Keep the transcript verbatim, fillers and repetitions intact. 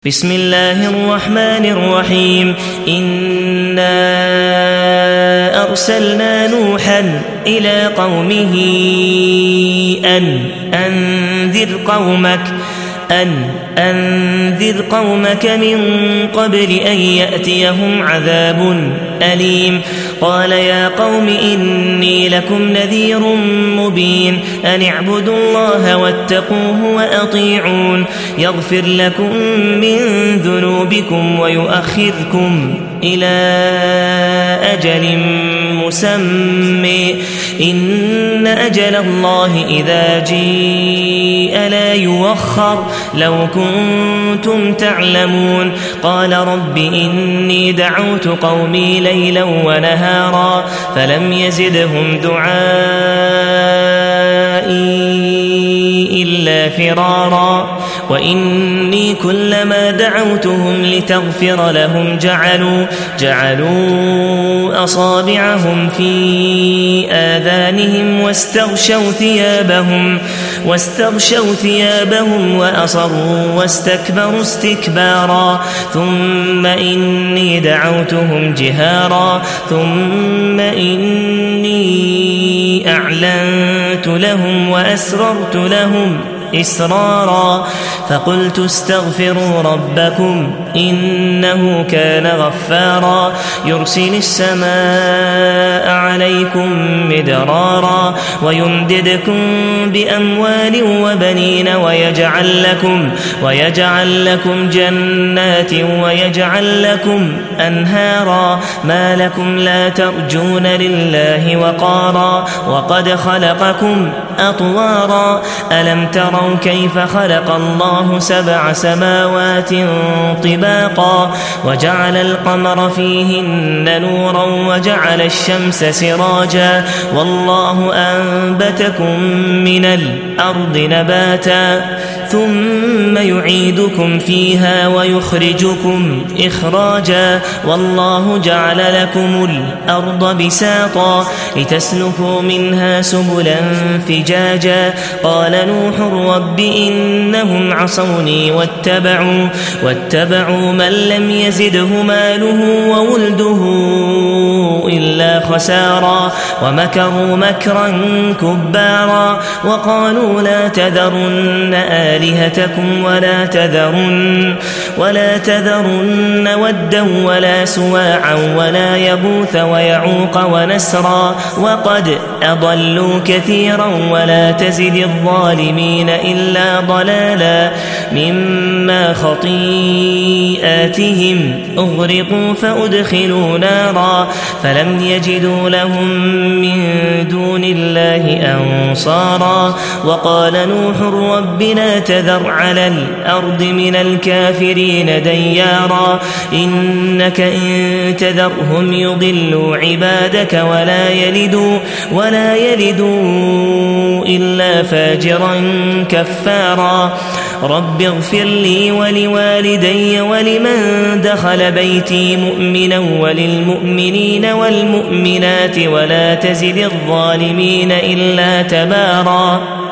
بسم الله الرحمن الرحيم إنا أرسلنا نوحا إلى قومه أن أنذر قومك أن أنذر قومك من قبل أن يأتيهم عذاب أليم قال يا قوم إني لكم نذير مبين أن اعبدوا الله واتقوه وأطيعون يغفر لكم من ذنوبكم ويؤخذكم إلى أجل مسمى إن أجل الله إذا جيء لا يوخر لو كنتم تعلمون قال رب إني دعوت قومي ليلا ونهارا فلم يزدهم دعائي إلا فرارا وإني كلما دعوتهم لتغفر لهم جعلوا جعلوا أصابعهم في آذانهم واستغشوا ثيابهم واستغشوا ثيابهم وأصروا واستكبروا استكبارا ثم إني دعوتهم جهارا ثم إني أعلنت لهم وأسررت لهم إسرارا فقلت استغفروا ربكم إنه كان غفارا يرسل السماء عليكم مدرارا ويمددكم بأموال وبنين ويجعل لكم ويجعل لكم جنات ويجعل لكم أنهارا ما لكم لا ترجون لله وقارا وقد خلقكم أطوارا ألم تروا كيف خلق الله سبع سماوات طباقا وجعل القمر فيهن نورا وجعل الشمس سراجا والله أنبتكم من الأرض نباتا ثم يعيدكم فيها ويخرجكم إخراجا والله جعل لكم الأرض بساطا لتسلكوا منها سبلا فجاجا قال نوح رب إنهم عصوني واتبعوا, واتبعوا من لم يزده ماله وولده إلا خسارا ومكروا مكرا كبارا وقالوا لا تذرن آلهتكم ولا تذرن ولا تذرن ودا ولا سواعا ولا يغوث ويعوق ونسرا وقد أضلوا كثيرا ولا تزد الظالمين إلا ضلالا مما خطيئاتهم أغرقوا فأدخلوا نارا فلم يجدوا لهم من دون الله أنصارا وقال نوح رب لا تذر على الأرض من الكافرين ديارا إنك إن تذرهم يضلوا عبادك ولا يلدوا ولا يلدوا إلا فاجرا كفارا رب اغفر لي ولوالدي ولمن دخل بيتي مؤمنا وللمؤمنين والمؤمنات ولا تزد الظالمين إلا تبارا